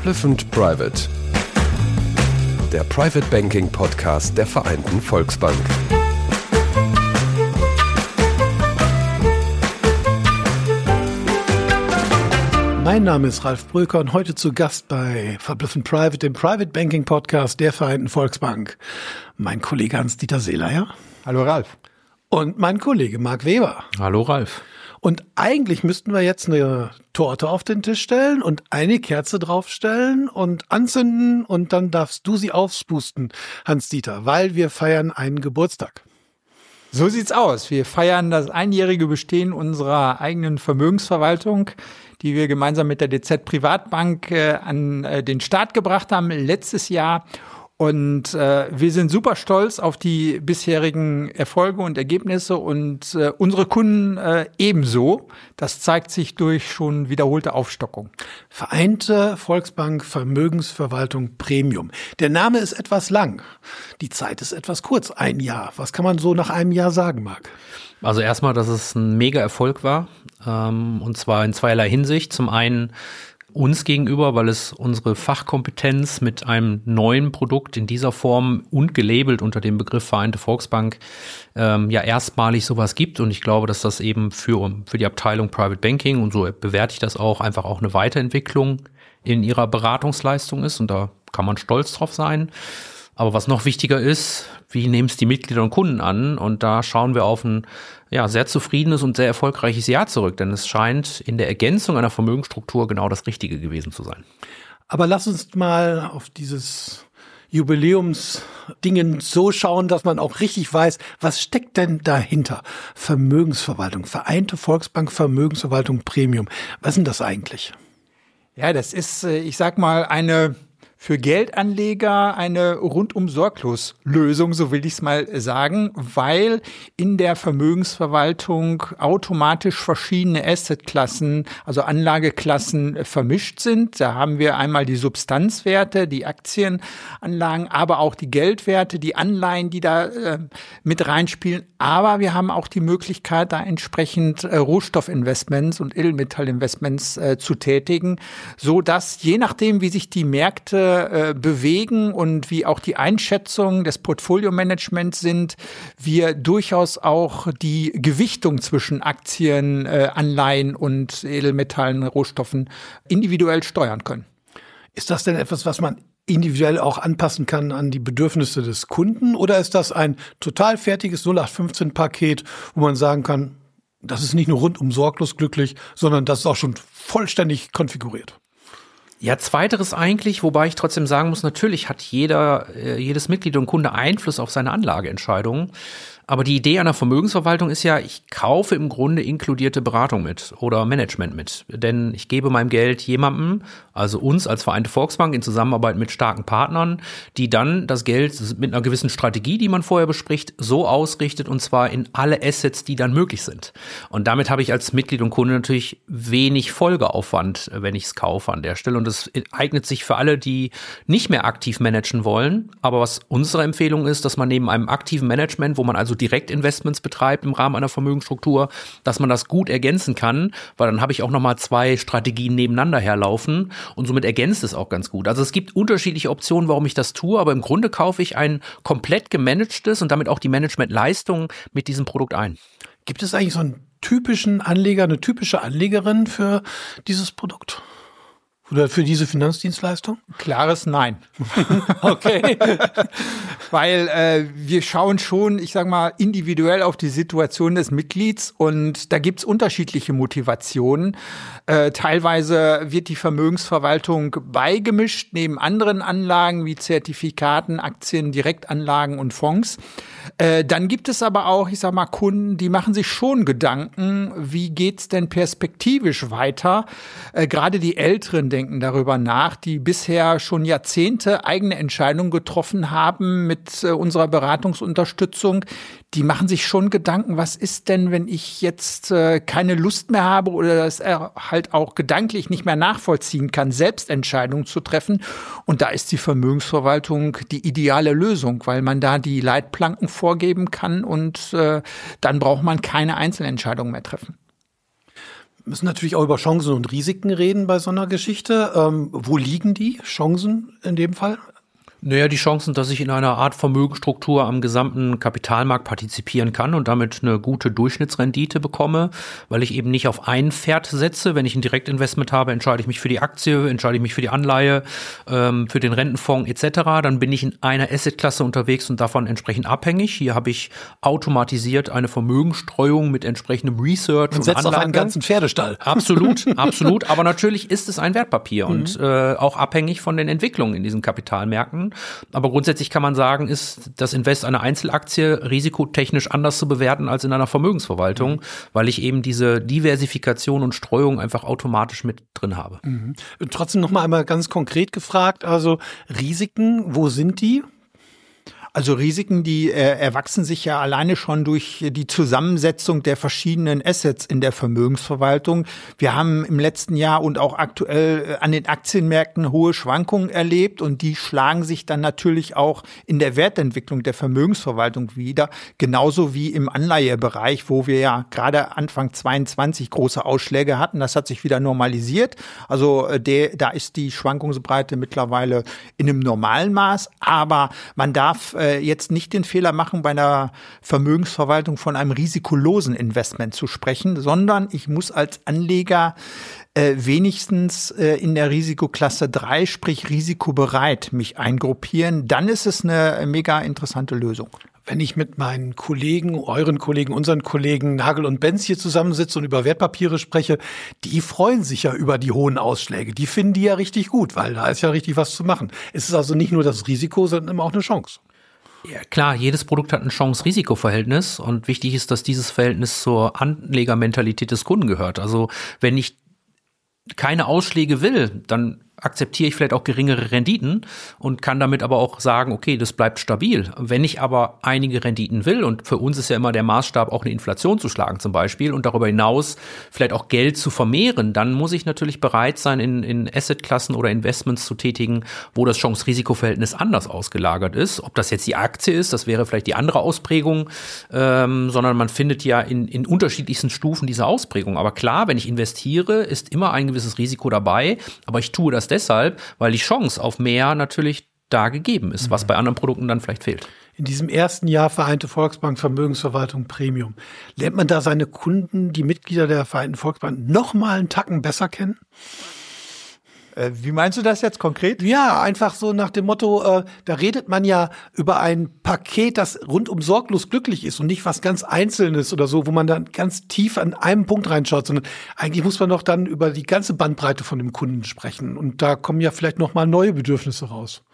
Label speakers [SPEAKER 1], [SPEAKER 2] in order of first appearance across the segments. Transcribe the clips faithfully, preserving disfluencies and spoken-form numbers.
[SPEAKER 1] Verblüffend Private. Der Private Banking Podcast der Vereinten Volksbank.
[SPEAKER 2] Mein Name ist Ralf Bröker und heute zu Gast bei Verblüffend Private, dem Private Banking Podcast der Vereinten Volksbank. Mein Kollege Hans-Dieter Seelayer.
[SPEAKER 3] Hallo Ralf.
[SPEAKER 2] Und mein Kollege Marc Weber.
[SPEAKER 4] Hallo Ralf.
[SPEAKER 2] Und eigentlich müssten wir jetzt eine Torte auf den Tisch stellen und eine Kerze draufstellen und anzünden und dann darfst du sie aufspusten, Hans-Dieter, weil wir feiern einen Geburtstag.
[SPEAKER 3] So sieht's aus. Wir feiern das einjährige Bestehen unserer eigenen Vermögensverwaltung, die wir gemeinsam mit der D Z Privatbank äh, an äh, den Start gebracht haben letztes Jahr. Und äh, wir sind super stolz auf die bisherigen Erfolge und Ergebnisse und äh, unsere Kunden äh, ebenso. Das zeigt sich durch schon wiederholte Aufstockung.
[SPEAKER 2] Vereinte Volksbank Vermögensverwaltung Premium. Der Name ist etwas lang. Die Zeit ist etwas kurz, ein Jahr. Was kann man so nach einem Jahr sagen, Marc?
[SPEAKER 4] Also erstmal, dass es ein Mega-Erfolg war, ähm, und zwar in zweierlei Hinsicht. Zum einen uns gegenüber, weil es unsere Fachkompetenz mit einem neuen Produkt in dieser Form und gelabelt unter dem Begriff Vereinte Volksbank ähm, ja erstmalig sowas gibt. Und ich glaube, dass das eben für, für die Abteilung Private Banking, und so bewerte ich das auch, einfach auch eine Weiterentwicklung in ihrer Beratungsleistung ist. Und da kann man stolz drauf sein. Aber was noch wichtiger ist, wie nehmen es die Mitglieder und Kunden an? Und da schauen wir auf ein ja, sehr zufriedenes und sehr erfolgreiches Jahr zurück. Denn es scheint in der Ergänzung einer Vermögensstruktur genau das Richtige gewesen zu sein.
[SPEAKER 2] Aber lass uns mal auf dieses Jubiläumsdingen so schauen, dass man auch richtig weiß, was steckt denn dahinter? Vermögensverwaltung, Vereinte Volksbank Vermögensverwaltung Premium. Was ist denn das eigentlich?
[SPEAKER 3] Ja, das ist, ich sag mal, eine für Geldanleger eine rundum sorglos Lösung, so will ich es mal sagen, weil in der Vermögensverwaltung automatisch verschiedene Assetklassen, also Anlageklassen vermischt sind. Da haben wir einmal die Substanzwerte, die Aktienanlagen, aber auch die Geldwerte, die Anleihen, die da äh, mit reinspielen. Aber wir haben auch die Möglichkeit, da entsprechend äh, Rohstoffinvestments und Edelmetallinvestments äh, zu tätigen, so dass je nachdem, wie sich die Märkte bewegen und wie auch die Einschätzungen des Portfolio-Managements sind, wir durchaus auch die Gewichtung zwischen Aktien, äh, Anleihen und Edelmetallen, Rohstoffen individuell steuern können.
[SPEAKER 2] Ist das denn etwas, was man individuell auch anpassen kann an die Bedürfnisse des Kunden? Oder ist das ein total fertiges null acht fünfzehn Paket, wo man sagen kann, das ist nicht nur rundum sorglos glücklich, sondern das ist auch schon vollständig konfiguriert?
[SPEAKER 4] Ja, zweiteres eigentlich, wobei ich trotzdem sagen muss, natürlich hat jeder, äh, jedes Mitglied und Kunde Einfluss auf seine Anlageentscheidungen. Aber die Idee einer Vermögensverwaltung ist ja, ich kaufe im Grunde inkludierte Beratung mit oder Management mit. Denn ich gebe meinem Geld jemandem, also uns als Vereinte Volksbank in Zusammenarbeit mit starken Partnern, die dann das Geld mit einer gewissen Strategie, die man vorher bespricht, so ausrichtet, und zwar in alle Assets, die dann möglich sind. Und damit habe ich als Mitglied und Kunde natürlich wenig Folgeaufwand, wenn ich es kaufe an der Stelle. Und das eignet sich für alle, die nicht mehr aktiv managen wollen. Aber was unsere Empfehlung ist, dass man neben einem aktiven Management, wo man also Direktinvestments betreibt im Rahmen einer Vermögensstruktur, dass man das gut ergänzen kann, weil dann habe ich auch nochmal zwei Strategien nebeneinander herlaufen und somit ergänzt es auch ganz gut. Also es gibt unterschiedliche Optionen, warum ich das tue, aber im Grunde kaufe ich ein komplett gemanagtes und damit auch die Managementleistung mit diesem Produkt ein.
[SPEAKER 2] Gibt es eigentlich so einen typischen Anleger, eine typische Anlegerin für dieses Produkt? Oder für diese Finanzdienstleistung?
[SPEAKER 3] Klares Nein.
[SPEAKER 2] Okay.
[SPEAKER 3] Weil äh, wir schauen schon, ich sag mal, individuell auf die Situation des Mitglieds und da gibt's unterschiedliche Motivationen. Äh, teilweise wird die Vermögensverwaltung beigemischt neben anderen Anlagen wie Zertifikaten, Aktien, Direktanlagen und Fonds. Äh, dann gibt es aber auch, ich sag mal, Kunden, die machen sich schon Gedanken, wie geht's denn perspektivisch weiter? Äh, gerade die Älteren denken darüber nach, die bisher schon Jahrzehnte eigene Entscheidungen getroffen haben mit äh, unserer Beratungsunterstützung. Die machen sich schon Gedanken, was ist denn, wenn ich jetzt äh, keine Lust mehr habe oder das äh, halt auch gedanklich nicht mehr nachvollziehen kann, Selbstentscheidungen zu treffen. Und da ist die Vermögensverwaltung die ideale Lösung, weil man da die Leitplanken vorgeben kann und äh, dann braucht man keine Einzelentscheidungen mehr treffen.
[SPEAKER 2] Wir müssen natürlich auch über Chancen und Risiken reden bei so einer Geschichte. Ähm, wo liegen die Chancen in dem Fall?
[SPEAKER 4] Naja, die Chancen, dass ich in einer Art Vermögensstruktur am gesamten Kapitalmarkt partizipieren kann und damit eine gute Durchschnittsrendite bekomme, weil ich eben nicht auf ein Pferd setze. Wenn ich ein Direktinvestment habe, entscheide ich mich für die Aktie, entscheide ich mich für die Anleihe, ähm, für den Rentenfonds et cetera. Dann bin ich in einer Assetklasse unterwegs und davon entsprechend abhängig. Hier habe ich automatisiert eine Vermögensstreuung mit entsprechendem Research
[SPEAKER 2] Man
[SPEAKER 4] und
[SPEAKER 2] setzt
[SPEAKER 4] Anlage.
[SPEAKER 2] auf einen ganzen Pferdestall.
[SPEAKER 4] Absolut, absolut. Aber natürlich ist es ein Wertpapier
[SPEAKER 2] Mhm.
[SPEAKER 4] und äh, auch abhängig von den Entwicklungen in diesen Kapitalmärkten. Aber grundsätzlich kann man sagen, ist das Invest einer Einzelaktie risikotechnisch anders zu bewerten als in einer Vermögensverwaltung, mhm. weil ich eben diese Diversifikation und Streuung einfach automatisch mit drin habe.
[SPEAKER 2] Mhm. Trotzdem noch mal einmal ganz konkret gefragt, also Risiken, wo sind die?
[SPEAKER 3] Also Risiken, die äh, erwachsen sich ja alleine schon durch die Zusammensetzung der verschiedenen Assets in der Vermögensverwaltung. Wir haben im letzten Jahr und auch aktuell äh, an den Aktienmärkten hohe Schwankungen erlebt und die schlagen sich dann natürlich auch in der Wertentwicklung der Vermögensverwaltung wieder, genauso wie im Anleihebereich, wo wir ja gerade Anfang zweiundzwanzig große Ausschläge hatten. Das hat sich wieder normalisiert. Also äh, der, da ist die Schwankungsbreite mittlerweile in einem normalen Maß, aber man darf äh, jetzt nicht den Fehler machen, bei einer Vermögensverwaltung von einem risikolosen Investment zu sprechen, sondern ich muss als Anleger äh, wenigstens äh, in der Risikoklasse drei, sprich risikobereit, mich eingruppieren. Dann ist es eine mega interessante Lösung.
[SPEAKER 2] Wenn ich mit meinen Kollegen, euren Kollegen, unseren Kollegen Nagel und Benz hier zusammensitze und über Wertpapiere spreche, die freuen sich ja über die hohen Ausschläge. Die finden die ja richtig gut, weil da ist ja richtig was zu machen. Es ist also nicht nur das Risiko, sondern immer auch eine Chance.
[SPEAKER 4] Ja, klar, jedes Produkt hat ein Chance-Risiko-Verhältnis und wichtig ist, dass dieses Verhältnis zur Anlegermentalität des Kunden gehört. Also wenn ich keine Ausschläge will, dann akzeptiere ich vielleicht auch geringere Renditen und kann damit aber auch sagen, okay, das bleibt stabil. Wenn ich aber einige Renditen will, und für uns ist ja immer der Maßstab, auch eine Inflation zu schlagen zum Beispiel und darüber hinaus vielleicht auch Geld zu vermehren, dann muss ich natürlich bereit sein, in, in Assetklassen oder Investments zu tätigen, wo das Chance-Risiko-Verhältnis anders ausgelagert ist. Ob das jetzt die Aktie ist, das wäre vielleicht die andere Ausprägung, ähm, sondern man findet ja in, in unterschiedlichsten Stufen diese Ausprägung. Aber klar, wenn ich investiere, ist immer ein gewisses Risiko dabei, aber ich tue das deshalb, weil die Chance auf mehr natürlich da gegeben ist, was bei anderen Produkten dann vielleicht fehlt.
[SPEAKER 2] In diesem ersten Jahr Vereinte Volksbank Vermögensverwaltung Premium, lernt man da seine Kunden, die Mitglieder der Vereinten Volksbank, noch mal einen Tacken besser kennen?
[SPEAKER 3] Äh, wie meinst du das jetzt konkret?
[SPEAKER 2] Ja, einfach so nach dem Motto, äh, da redet man ja über ein Paket, das rundum sorglos glücklich ist und nicht was ganz Einzelnes oder so, wo man dann ganz tief an einem Punkt reinschaut, sondern eigentlich muss man doch dann über die ganze Bandbreite von dem Kunden sprechen. Und da kommen ja vielleicht noch mal neue Bedürfnisse raus.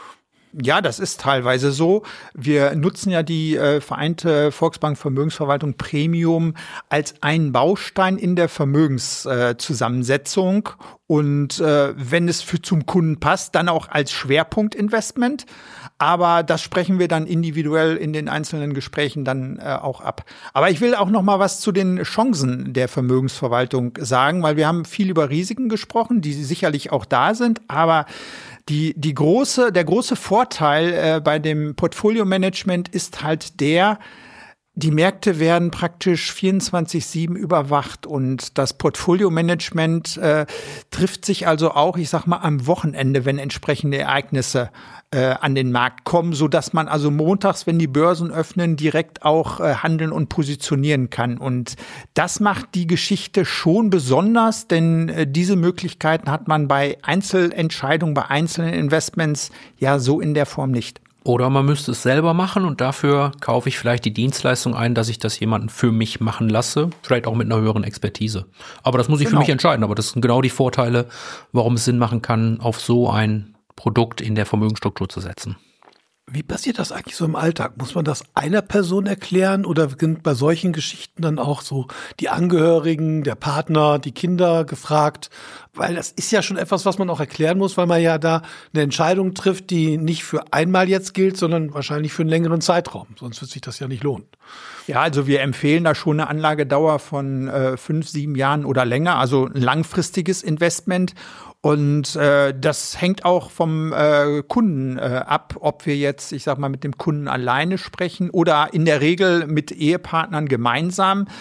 [SPEAKER 3] Ja, das ist teilweise so. Wir nutzen ja die äh, Vereinte Volksbank Vermögensverwaltung Premium als einen Baustein in der Vermögenszusammensetzung. Äh, und äh, wenn es für zum Kunden passt, dann auch als Schwerpunktinvestment. Aber das sprechen wir dann individuell in den einzelnen Gesprächen dann äh, auch ab. Aber ich will auch noch mal was zu den Chancen der Vermögensverwaltung sagen, weil wir haben viel über Risiken gesprochen, die sicherlich auch da sind, aber Die, die große, der große Vorteil äh, bei dem Portfolio-Management ist halt der, die Märkte werden praktisch vierundzwanzig sieben überwacht und das Portfolio-Management äh, trifft sich also auch, ich sag mal, am Wochenende, wenn entsprechende Ereignisse äh, an den Markt kommen, so dass man also montags, wenn die Börsen öffnen, direkt auch äh, handeln und positionieren kann. Und das macht die Geschichte schon besonders, denn äh, diese Möglichkeiten hat man bei Einzelentscheidungen, bei einzelnen Investments ja so in der Form nicht.
[SPEAKER 4] Oder man müsste es selber machen und dafür kaufe ich vielleicht die Dienstleistung ein, dass ich das jemanden für mich machen lasse, vielleicht auch mit einer höheren Expertise. Aber das muss ich
[SPEAKER 3] Genau.
[SPEAKER 4] für mich entscheiden. Aber das sind genau die Vorteile, warum es Sinn machen kann, auf so ein Produkt in der Vermögensstruktur zu setzen.
[SPEAKER 2] Wie passiert das eigentlich so im Alltag? Muss man das einer Person erklären oder sind bei solchen Geschichten dann auch so die Angehörigen, der Partner, die Kinder gefragt? Weil das ist ja schon etwas, was man auch erklären muss, weil man ja da eine Entscheidung trifft, die nicht für einmal jetzt gilt, sondern wahrscheinlich für einen längeren Zeitraum. Sonst wird sich das ja nicht lohnen.
[SPEAKER 3] Ja, also wir empfehlen da schon eine Anlagedauer von äh, fünf, sieben Jahren oder länger, also ein langfristiges Investment. Und äh, das hängt auch vom äh, Kunden äh, ab, ob wir jetzt, ich sag mal, mit dem Kunden alleine sprechen oder in der Regel mit Ehepartnern gemeinsam.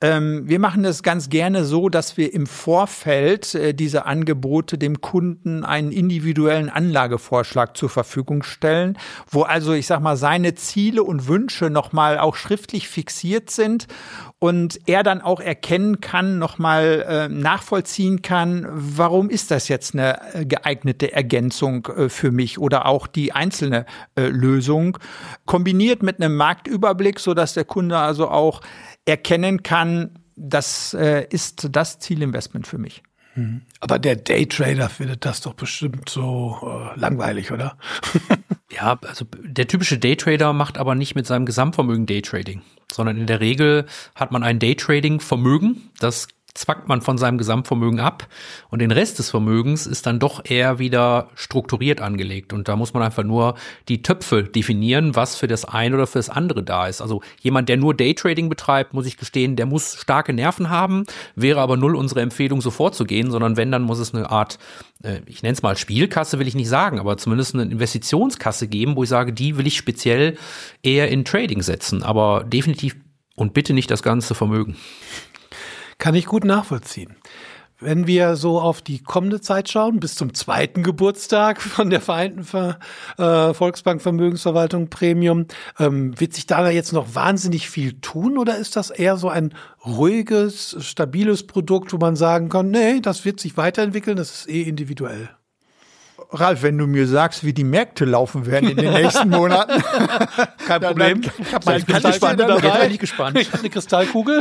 [SPEAKER 3] Ähm, wir machen das ganz gerne so, dass wir im Vorfeld äh, diese Angebote dem Kunden einen individuellen Anlagevorschlag zur Verfügung stellen, wo also, ich sag mal, seine Ziele und Wünsche nochmal auch schriftlich fixiert sind und er dann auch erkennen kann, nochmal äh, nachvollziehen kann, warum ist das jetzt eine äh, geeignete Ergänzung äh, für mich oder auch die einzelne äh, Lösung, kombiniert mit einem Marktüberblick, sodass der Kunde also auch erkennen kann, das äh, ist das Zielinvestment für mich.
[SPEAKER 2] Aber der Daytrader findet das doch bestimmt so äh, langweilig, oder?
[SPEAKER 4] Ja, also der typische Daytrader macht aber nicht mit seinem Gesamtvermögen Daytrading, sondern in der Regel hat man ein Daytrading-Vermögen, das zwackt man von seinem Gesamtvermögen ab und den Rest des Vermögens ist dann doch eher wieder strukturiert angelegt und da muss man einfach nur die Töpfe definieren, was für das eine oder für das andere da ist. Also jemand, der nur Daytrading betreibt, muss ich gestehen, der muss starke Nerven haben, wäre aber null unsere Empfehlung, so vorzugehen, sondern wenn, dann muss es eine Art, ich nenne es mal Spielkasse, will ich nicht sagen, aber zumindest eine Investitionskasse geben, wo ich sage, die will ich speziell eher in Trading setzen, aber definitiv und bitte nicht das ganze Vermögen.
[SPEAKER 2] Kann ich gut nachvollziehen. Wenn wir so auf die kommende Zeit schauen, bis zum zweiten Geburtstag von der Vereinten Ver, äh, Volksbank Vermögensverwaltung Premium, ähm, wird sich da jetzt noch wahnsinnig viel tun oder ist das eher so ein ruhiges, stabiles Produkt, wo man sagen kann, nee, das wird sich weiterentwickeln, das ist eh individuell?
[SPEAKER 3] Ralf, wenn du mir sagst, wie die Märkte laufen werden in den nächsten Monaten.
[SPEAKER 2] Kein Problem.
[SPEAKER 3] Dann,
[SPEAKER 2] ich habe meine Kristallkugel dabei. Ich gespannt. Ich habe eine Kristallkugel.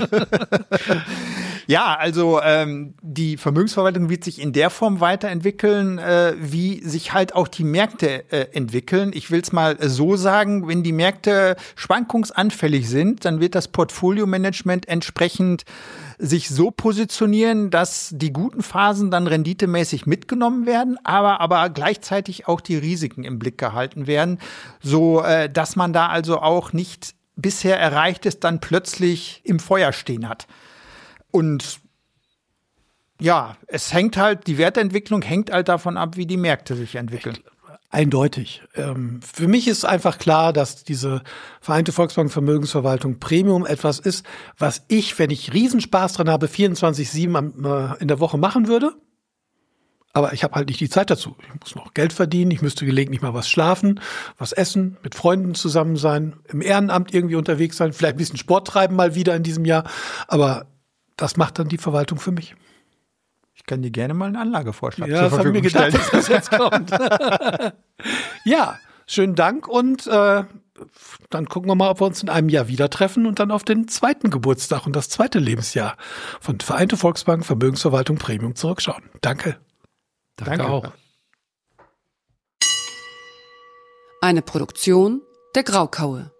[SPEAKER 3] Ja, also ähm, die Vermögensverwaltung wird sich in der Form weiterentwickeln, äh, wie sich halt auch die Märkte äh, entwickeln. Ich will es mal so sagen, wenn die Märkte schwankungsanfällig sind, dann wird das Portfolio-Management entsprechend sich so positionieren, dass die guten Phasen dann renditemäßig mitgenommen werden, aber aber gleichzeitig auch die Risiken im Blick gehalten werden, so äh, dass man da also auch nicht bisher Erreichtes dann plötzlich im Feuer stehen hat. Und ja, es hängt halt, die Wertentwicklung hängt halt davon ab, wie die Märkte sich entwickeln.
[SPEAKER 2] Eindeutig. Ähm, für mich ist einfach klar, dass diese Vereinte Volksbank Vermögensverwaltung Premium etwas ist, was ich, wenn ich Riesenspaß dran habe, vierundzwanzig sieben in der Woche machen würde. Aber ich habe halt nicht die Zeit dazu. Ich muss noch Geld verdienen, ich müsste gelegentlich mal was schlafen, was essen, mit Freunden zusammen sein, im Ehrenamt irgendwie unterwegs sein, vielleicht ein bisschen Sport treiben mal wieder in diesem Jahr. Aber das macht dann die Verwaltung für mich.
[SPEAKER 3] Ich kann dir gerne mal einen Anlagevorschlag
[SPEAKER 2] ja, zur Verfügung stellen. Ja, das habe ich mir gedacht, dass das jetzt kommt. Ja, schönen Dank und äh, dann gucken wir mal, ob wir uns in einem Jahr wieder treffen und dann auf den zweiten Geburtstag und das zweite Lebensjahr von Vereinte Volksbank Vermögensverwaltung Premium zurückschauen. Danke.
[SPEAKER 4] Danke, Danke auch.
[SPEAKER 5] Eine Produktion der Graukaue.